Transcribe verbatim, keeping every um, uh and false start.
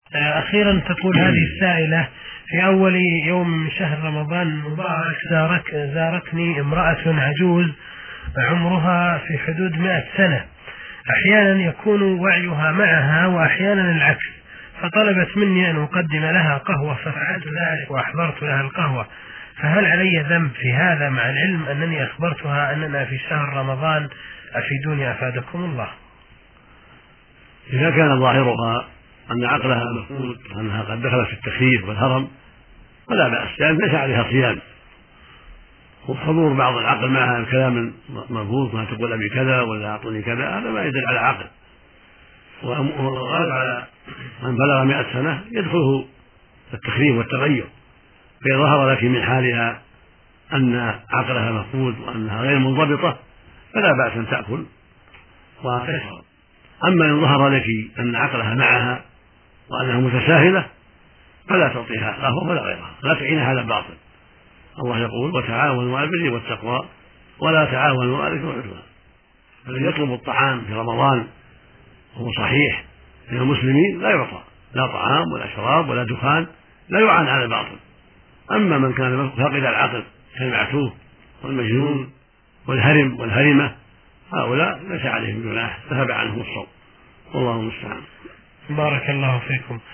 أخيرا تقول هذه السائلة: في أول يوم من شهر رمضان المبارك زارك زارتني امرأة عجوز عمرها في حدود مئة سنة، أحيانا يكون وعيها معها وأحيانا العكس، فطلبت مني أن أقدم لها قهوة ففعلت ذلك وأحضرت لها القهوة، فهل علي ذنب في هذا مع العلم أنني أخبرتها أننا في شهر رمضان؟ أفيدوني أفادكم الله. إذا كان ظاهرها أن عقلها مفقود وأنها قد دخلت في التخييف والهرم فلا بأس، لأن ليس عليها صيام، وحضور بعض العقل معها الكلام مرفوض، ما تقول أبي كذا ولا أعطني كذا، هذا ما يدل على عقل. وغالب على من بلغ مئة سنة يدخله التخريف والتغير، فإذا ظهر لك من حالها أن عقلها مفقود وأنها غير منضبطة فلا بأس أن تأكل وتشرب. أما إن ظهر لك أن عقلها معها وأنها متساهلة فلا تعطيها قهوة ولا غيرها، لا تعينها على الباطل. الله يقول: وتعاونوا على البر والتقوى ولا تعاونوا على الإثم والعدوان. فالذي يطلب الطعام في رمضان وهو صحيح من المسلمين لا يعطى لا طعام ولا شراب ولا دخان، لا يعان على الباطل. أما من كان فاقد العقل كالمعتوه والمجنون والهرم والهرمة هؤلاء ليس عليهم جناح، ذهب عنهم الصوم، والله المستعان. بارك الله فيكم.